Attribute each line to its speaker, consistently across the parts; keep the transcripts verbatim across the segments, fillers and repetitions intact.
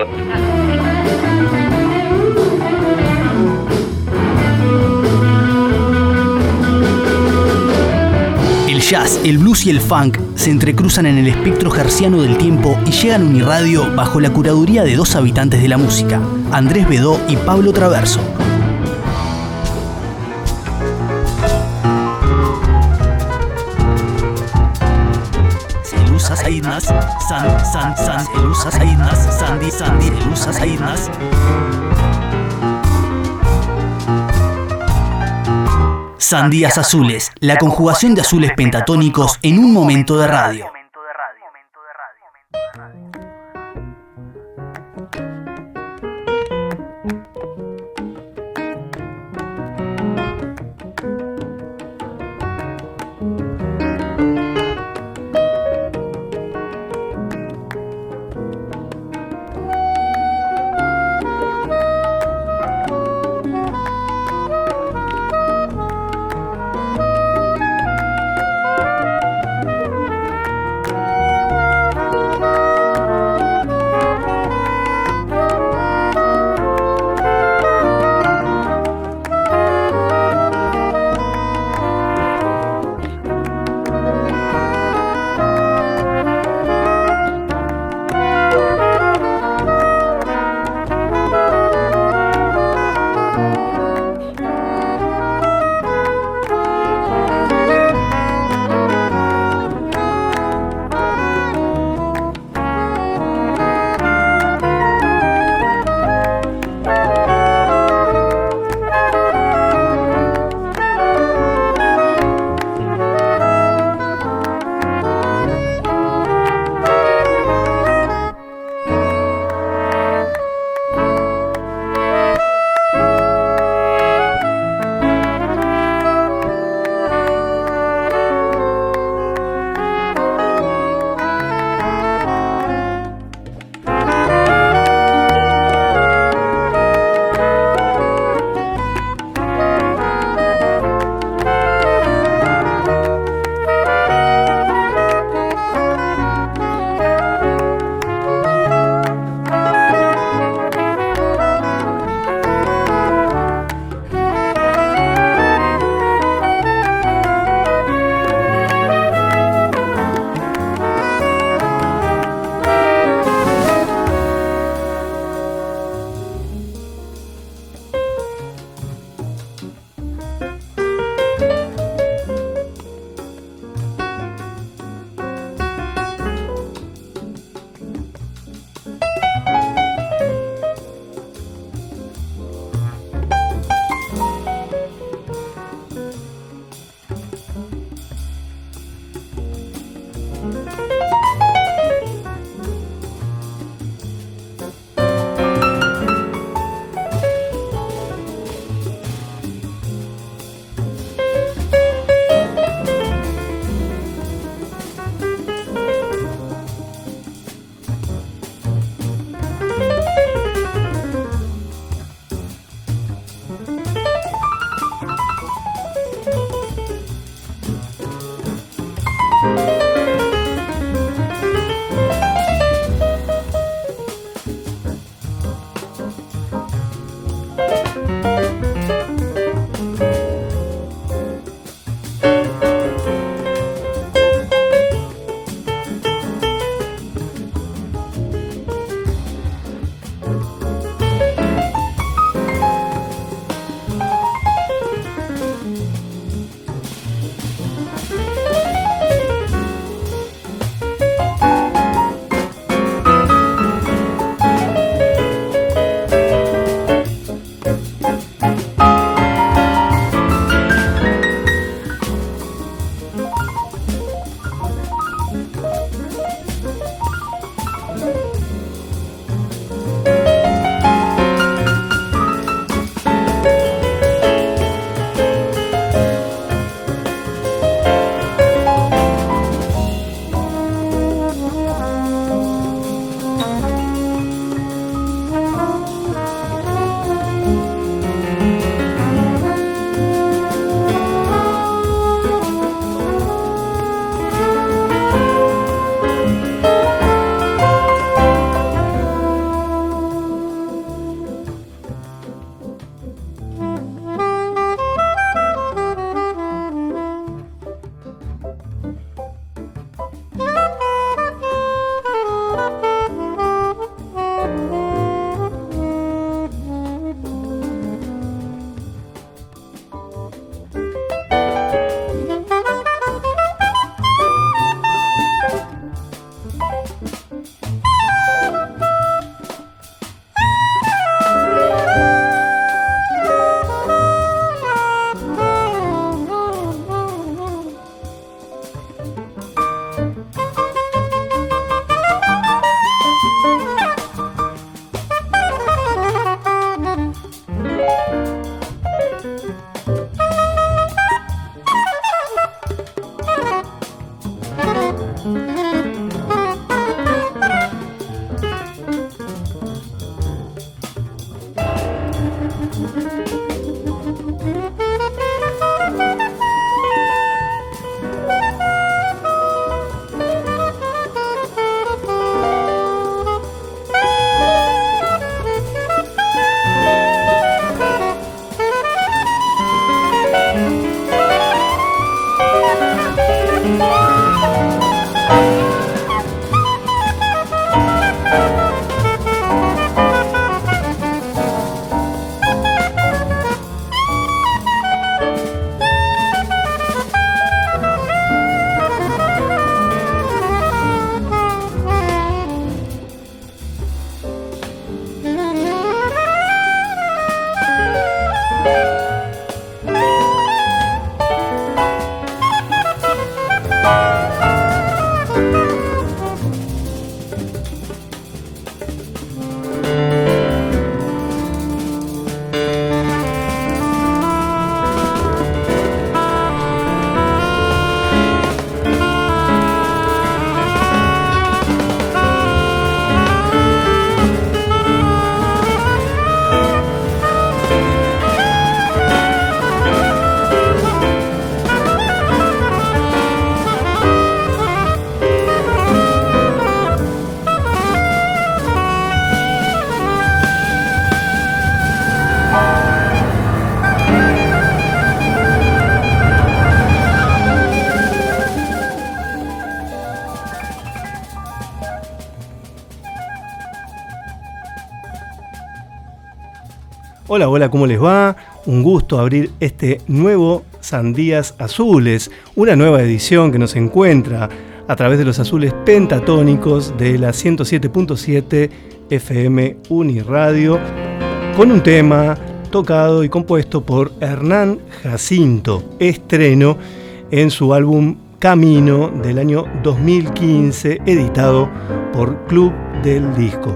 Speaker 1: El jazz, el blues y el funk se entrecruzan en el espectro herciano del tiempo y llegan a Uniradio bajo la curaduría de dos habitantes de la música, Andrés Bedó y Pablo Traverso. Elusas Aidnas, San, San, San, Elusas Aidnas, Sandy, Sandy, Elusas Aidnas. Sandías azules, la conjugación de azules pentatónicos en un momento de radio.
Speaker 2: Hola, hola, ¿cómo les va? Un gusto abrir este nuevo Sandías Azules, una nueva edición que nos encuentra a través de los azules pentatónicos de la ciento siete punto siete F M Uniradio, con un tema tocado y compuesto por Hernán Jacinto, estreno en su álbum Camino del año dos mil quince, editado por Club del Disco.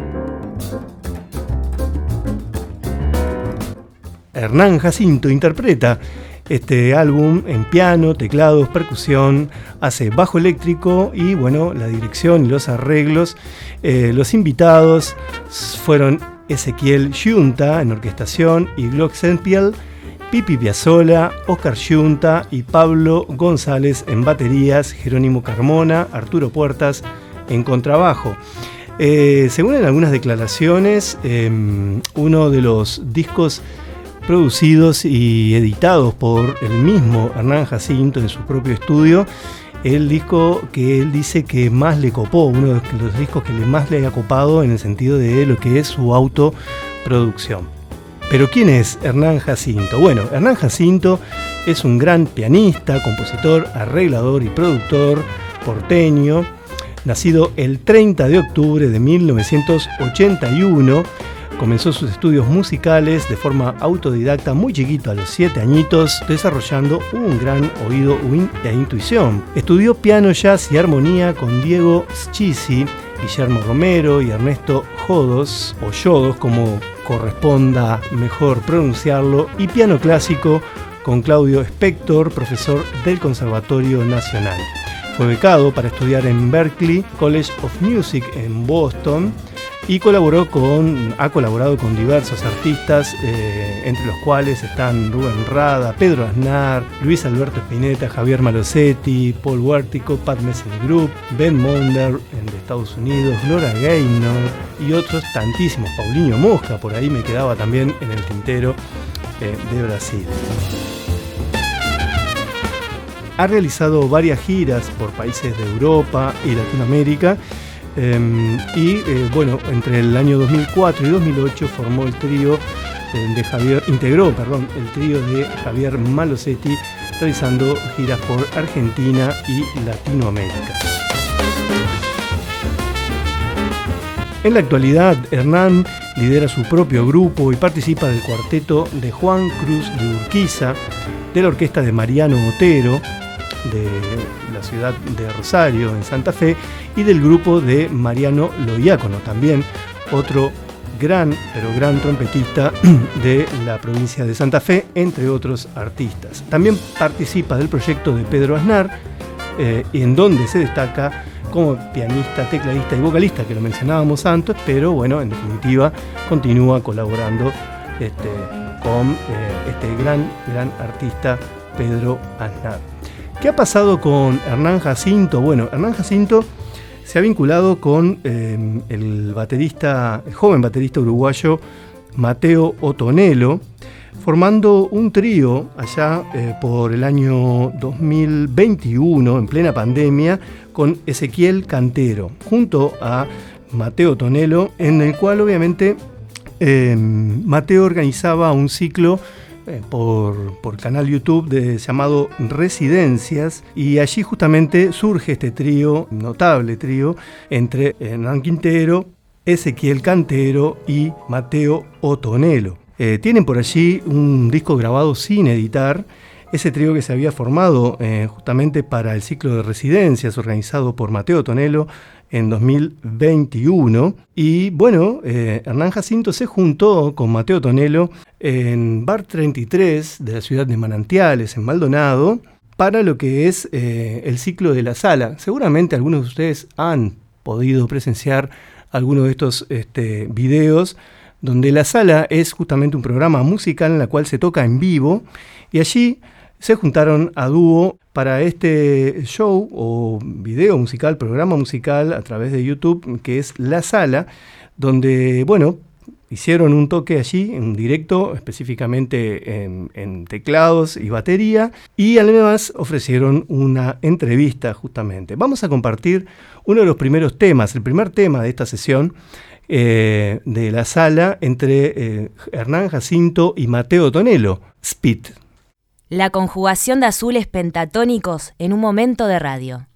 Speaker 2: Hernán Jacinto interpreta este álbum en piano, teclados, percusión, hace bajo eléctrico y bueno, la dirección y los arreglos. Eh, los invitados fueron Ezequiel Giunta en orquestación y Glockenspiel, Pipi Piazzolla, Oscar Giunta y Pablo González en baterías, Jerónimo Carmona, Arturo Puertas en contrabajo. Eh, según en algunas declaraciones, eh, uno de los discos producidos y editados por el mismo Hernán Jacinto en su propio estudio, el disco que él dice que más le copó, uno de los discos que más le ha copado en el sentido de lo que es su autoproducción. Pero ¿quién es Hernán Jacinto? Bueno, Hernán Jacinto es un gran pianista, compositor, arreglador y productor porteño, nacido el treinta de octubre de mil novecientos ochenta y uno. Comenzó sus estudios musicales de forma autodidacta muy chiquito, a los siete añitos, desarrollando un gran oído e intuición. Estudió piano, jazz y armonía con Diego Schizzi, Guillermo Romero y Ernesto Jodos, o Yodos como corresponda mejor pronunciarlo, y piano clásico con Claudio Spector, profesor del Conservatorio Nacional. Fue becado para estudiar en Berklee College of Music en Boston, y colaboró con, ha colaborado con diversos artistas, eh, entre los cuales están Rubén Rada, Pedro Aznar, Luis Alberto Spinetta, Javier Malosetti, Paul Huértico, Pat Messing Group, Ben Monder de Estados Unidos, Gloria Gaynor y otros tantísimos, Paulinho Mosca, por ahí me quedaba también en el tintero, eh, de Brasil. Ha realizado varias giras por países de Europa y Latinoamérica. Eh, y eh, bueno, entre el año dos mil cuatro y dos mil ocho formó el trío eh, de Javier, integró, perdón, el trío de Javier Malosetti, realizando giras por Argentina y Latinoamérica. En la actualidad, Hernán lidera su propio grupo y participa del cuarteto de Juan Cruz de Urquiza, de la orquesta de Mariano Otero, de la ciudad de Rosario, en Santa Fe, y del grupo de Mariano Loiácono, también otro gran, pero gran trompetista de la provincia de Santa Fe, entre otros artistas. También participa del proyecto de Pedro Aznar, eh, en donde se destaca como pianista, tecladista y vocalista, que lo mencionábamos antes, pero bueno, en definitiva continúa colaborando este, con eh, este gran, gran artista Pedro Aznar. ¿Qué ha pasado con Hernán Jacinto? Bueno, Hernán Jacinto se ha vinculado con eh, el baterista, el joven baterista uruguayo Mateo Otonelo, formando un trío allá eh, por el año dos mil veintiuno, en plena pandemia, con Ezequiel Cantero, junto a Mateo Otonelo, en el cual obviamente eh, Mateo organizaba un ciclo eh, por, por canal YouTube de, llamado Residencias, y allí justamente surge este trío, notable trío, entre Hernán Quintero, Ezequiel Cantero y Mateo Otonelo. Eh, tienen por allí un disco grabado sin editar, ese trío que se había formado eh, justamente para el ciclo de residencias organizado por Mateo Otonelo en dos mil veintiuno. Y bueno, eh, Hernán Jacinto se juntó con Mateo Otonelo en Bar treinta y tres de la ciudad de Manantiales, en Maldonado, para lo que es eh, el ciclo de La Sala. Seguramente algunos de ustedes han podido presenciar alguno de estos este, videos, donde La Sala es justamente un programa musical en el cual se toca en vivo, y allí se juntaron a dúo para este show o video musical, programa musical a través de YouTube, que es La Sala, donde, bueno, hicieron un toque allí en directo, específicamente en, en teclados y batería, y además ofrecieron una entrevista justamente. Vamos a compartir uno de los primeros temas, el primer tema de esta sesión, Eh, de La Sala entre eh, Hernán Jacinto y Mateo Otonelo, Speed.
Speaker 3: La conjugación de azules pentatónicos en un momento de radio.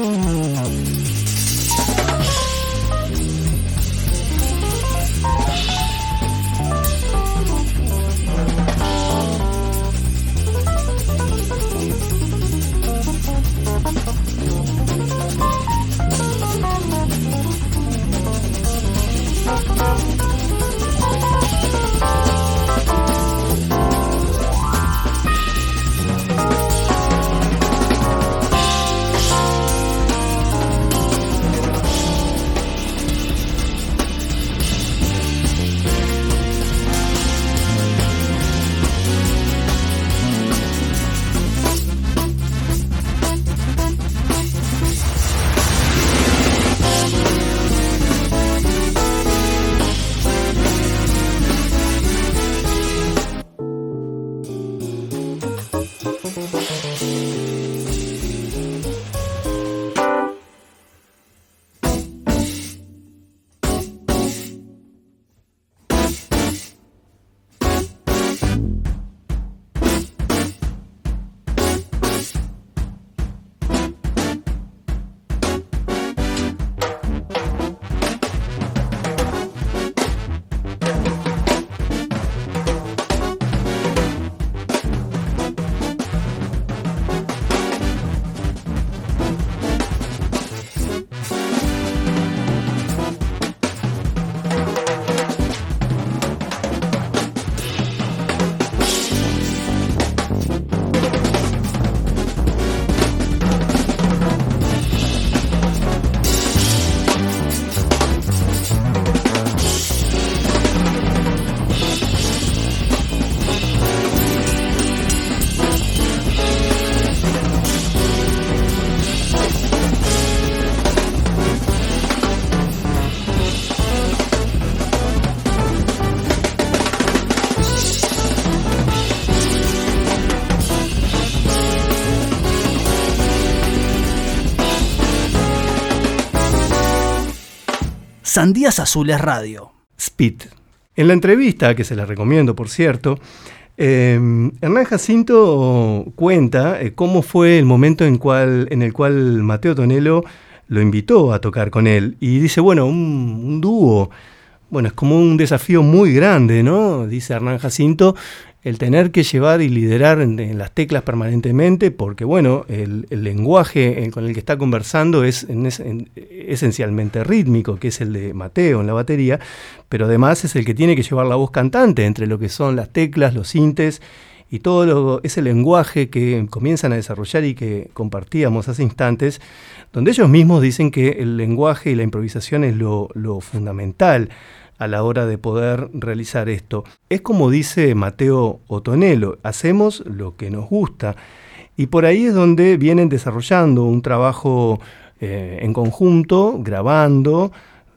Speaker 1: Sandías Azules Radio.
Speaker 2: Speed. En la entrevista, que se la recomiendo por cierto, eh, Hernán Jacinto cuenta eh, cómo fue el momento en, cual, en el cual Mateo Tonelo lo invitó a tocar con él. Y dice, bueno, un, un dúo, bueno, es como un desafío muy grande, ¿no? Dice Hernán Jacinto, el tener que llevar y liderar en, en las teclas permanentemente, porque bueno, el, el lenguaje con el que está conversando es en, en, esencialmente rítmico, que es el de Mateo en la batería, pero además es el que tiene que llevar la voz cantante entre lo que son las teclas, los sintes y todo lo, ese lenguaje que comienzan a desarrollar y que compartíamos hace instantes, donde ellos mismos dicen que el lenguaje y la improvisación es lo, lo fundamental a la hora de poder realizar esto. Es como dice Mateo Tonelo, hacemos lo que nos gusta. Y por ahí es donde vienen desarrollando un trabajo eh, en conjunto, grabando,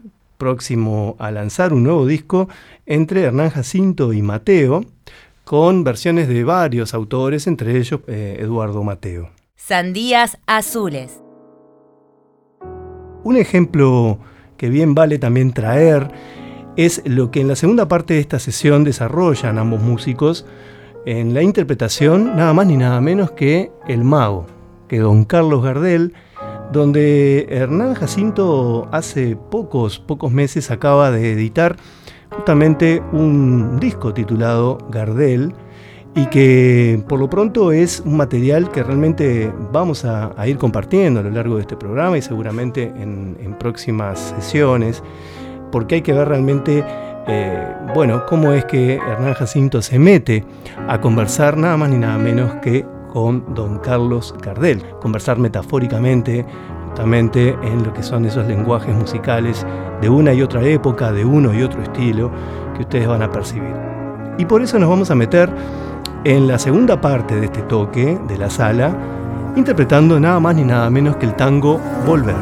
Speaker 2: próximo a lanzar un nuevo disco entre Hernán Jacinto y Mateo, con versiones de varios autores, entre ellos eh, Eduardo Mateo.
Speaker 3: Sandías Azules.
Speaker 2: Un ejemplo que bien vale también traer es lo que en la segunda parte de esta sesión desarrollan ambos músicos en la interpretación nada más ni nada menos que El Mago, que Don Carlos Gardel, donde Hernán Jacinto hace pocos, pocos meses acaba de editar justamente un disco titulado Gardel, y que por lo pronto es un material que realmente vamos a, a ir compartiendo a lo largo de este programa y seguramente en, en próximas sesiones, porque hay que ver realmente, eh, bueno, cómo es que Hernán Jacinto se mete a conversar nada más ni nada menos que con Don Carlos Gardel, conversar metafóricamente, justamente en lo que son esos lenguajes musicales de una y otra época, de uno y otro estilo, que ustedes van a percibir. Y por eso nos vamos a meter en la segunda parte de este toque de la sala, interpretando nada más ni nada menos que el tango Volver.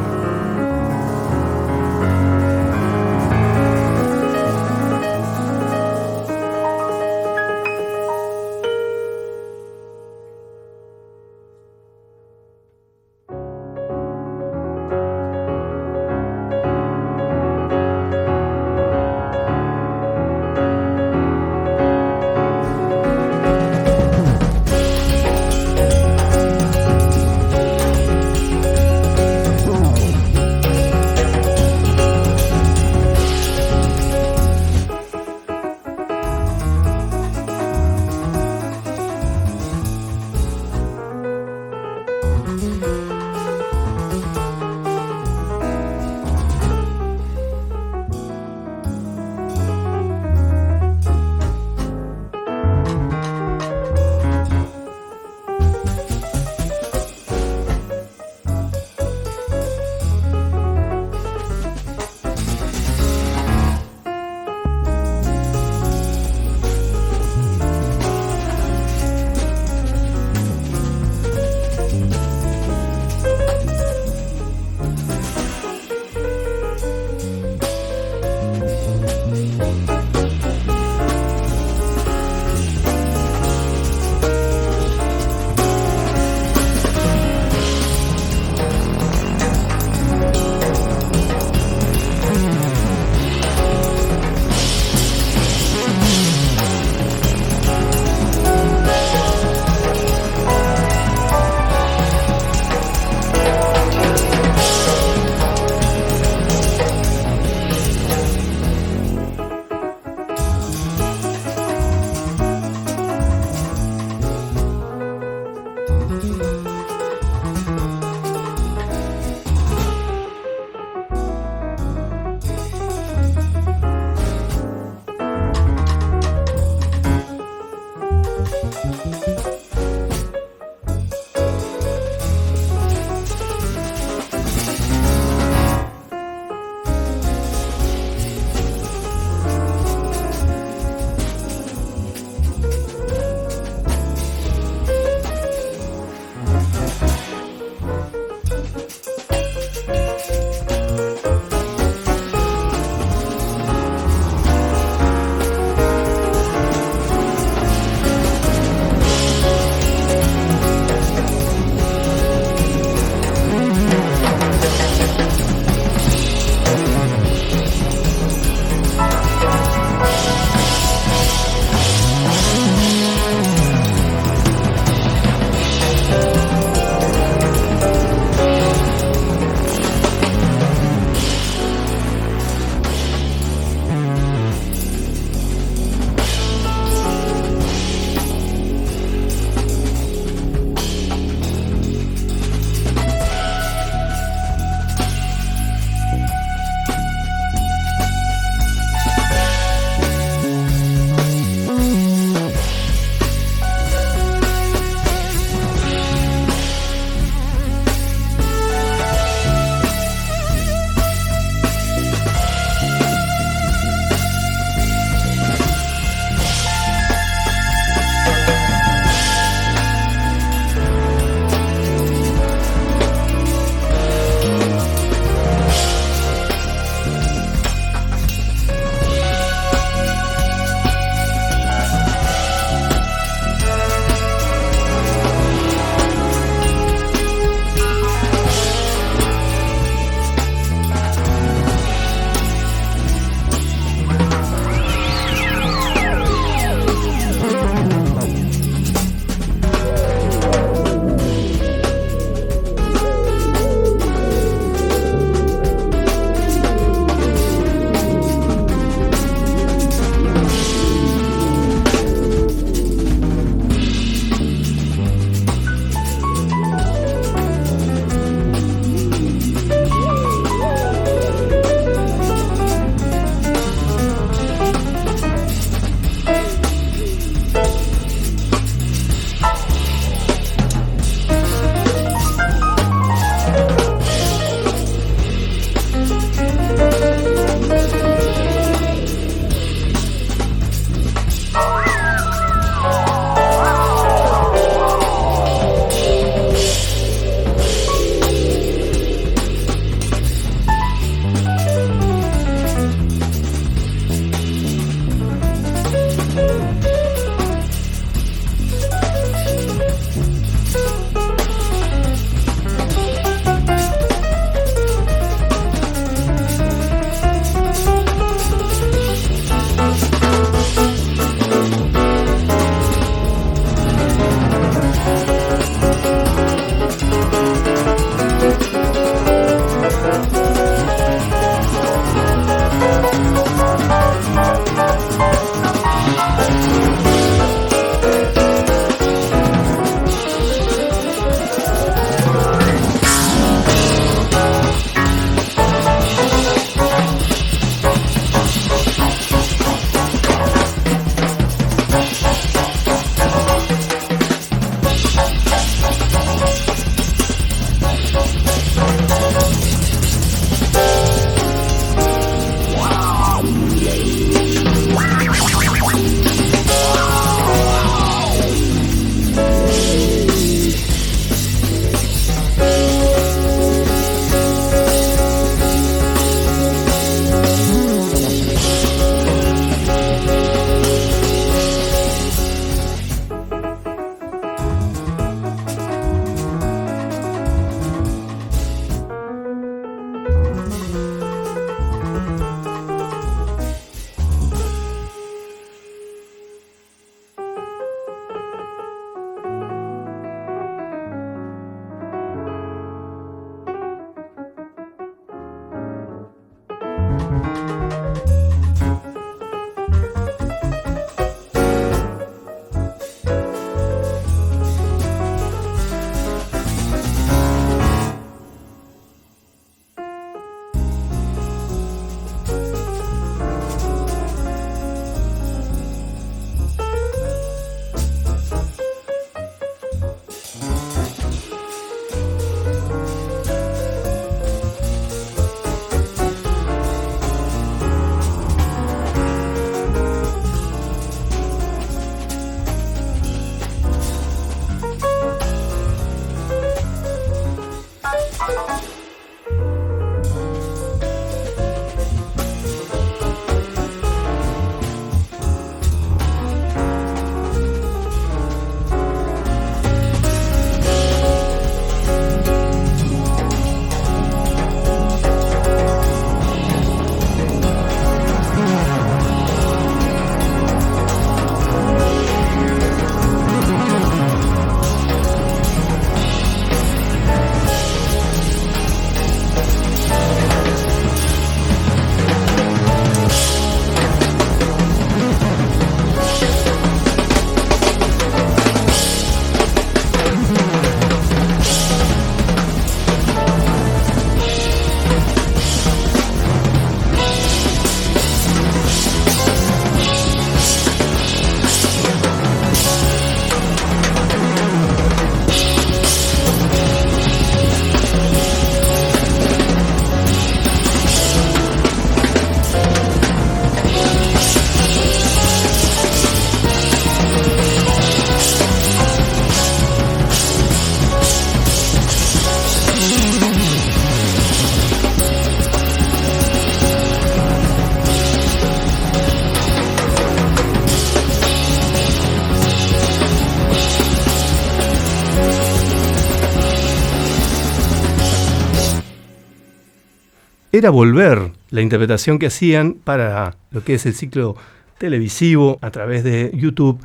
Speaker 2: Era Volver, la interpretación que hacían para lo que es el ciclo televisivo a través de YouTube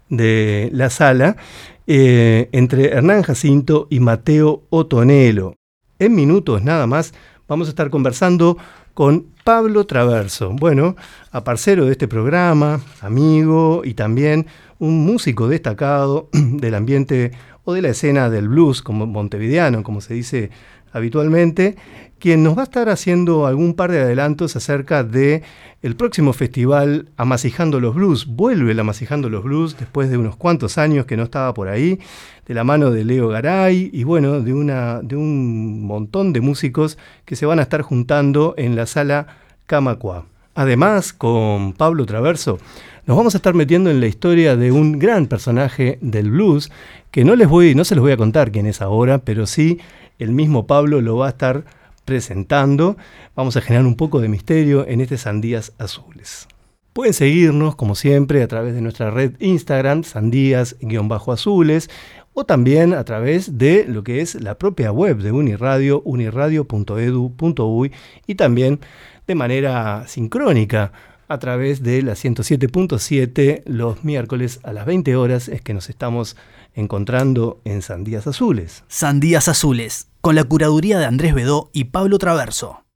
Speaker 2: de La Sala, eh, entre Hernán Jacinto y Mateo Otonelo. En minutos nada más vamos a estar conversando con Pablo Traverso, bueno, aparcero de este programa, amigo y también un músico destacado del ambiente o de la escena del blues como montevideano, como se dice habitualmente, quien nos va a estar haciendo algún par de adelantos acerca de el próximo festival Amasijando los Blues. Vuelve el Amasijando los Blues después de unos cuantos años que no estaba por ahí, de la mano de Leo Garay y bueno, de, una, de un montón de músicos que se van a estar juntando en la sala Camacuá. Además, con Pablo Traverso, nos vamos a estar metiendo en la historia de un gran personaje del blues, que no les voy, no se los voy a contar quién es ahora, pero sí el mismo Pablo lo va a estar presentando. Vamos a generar un poco de misterio en este Sandías Azules. Pueden seguirnos, como siempre, a través de nuestra red Instagram, sandías-azules, o también a través de lo que es la propia web de Uniradio, uniradio punto edu punto uy, y también de manera sincrónica a través de la ciento siete punto siete los miércoles a las veinte horas es que nos estamos encontrando en Sandías Azules.
Speaker 1: Sandías Azules, con la curaduría de Andrés Bedó y Pablo Traverso.